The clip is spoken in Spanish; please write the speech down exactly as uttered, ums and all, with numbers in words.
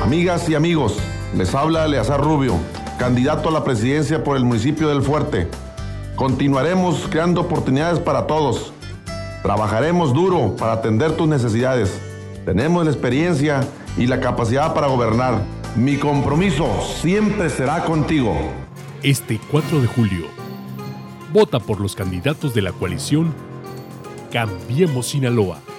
Amigas y amigos, les habla Eleazar Rubio, candidato a la presidencia por el municipio del Fuerte. Continuaremos creando oportunidades para todos. Trabajaremos duro para atender tus necesidades. Tenemos la experiencia y la capacidad para gobernar. Mi compromiso siempre será contigo. Este cuatro de julio, vota por los candidatos de la coalición Cambiemos Sinaloa.